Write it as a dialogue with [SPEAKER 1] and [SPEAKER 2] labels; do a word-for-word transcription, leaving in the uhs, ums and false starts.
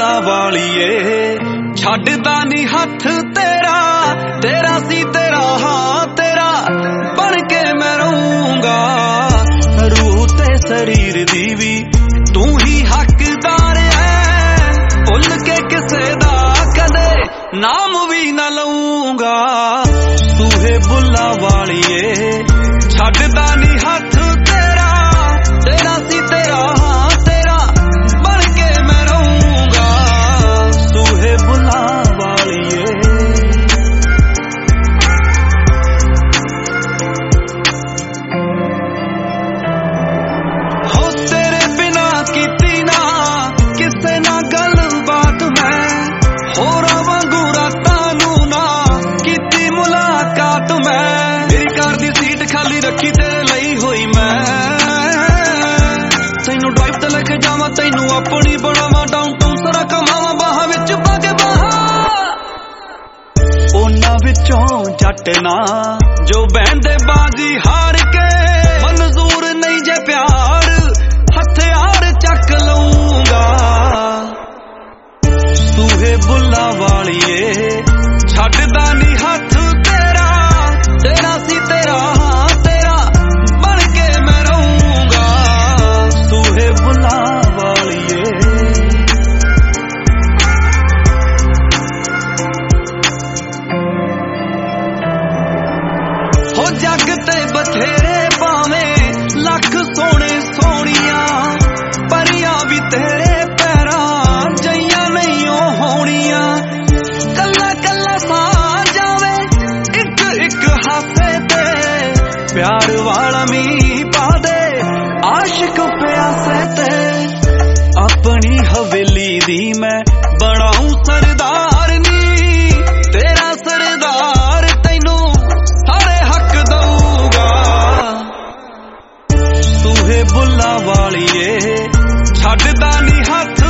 [SPEAKER 1] बुला वालिए छड्डदा नी हथ तेरा तेरा सी तेरा हाँ तेरा बन के मैं रहूंगा रूह ते शरीर दी भी तू ही हकदार है भुल के किसे दा कदे नाम भी न लऊंगा सूहे बुला वालिए छड्डदा नी हथ तेरा तेरा सी तेरा हाँ तेरा बन के मैं रहूंगा सूहे बुला वालिए हो तेरे बिना कीती ना किसे ना गल बात मैं होरा वांगू रातां नू ना कीती मुलाकात मैं मेरी कार दी सीट खाली रखी तेरे लई होई मैं तैनू ड्राइव ते लेके जावां तैनू अपनी बनावां डाउनटाउन सारा कमावां बाहां विच पा के बाहां उन्हां विचों जट ना जो बहंदे बाजी हार के मंजूर नहीं जे प्यार हथियार चक लऊंगा सूहे बुला वालिए छड्डदा नी हथ तेरा तेरा सी तेरा हाँ तेरा बन के मैं रहूंगा सूहे बुला वालिए हो जग ते बथेरे पावें लख सोने सोनिया परियां भी तेरे पैरां जइयां नहीं होनियां कल्ला कल्ला सा जावे इक इक हासे ते प्यार वाला मी पा दे आशिक प्यासे ते अपनी हवेली दी मैं बनाऊं सरदार नी तेरा सरदार तैनू सारे हक दऊंगा सूहे बुला वालिए छड्डदा नी हथ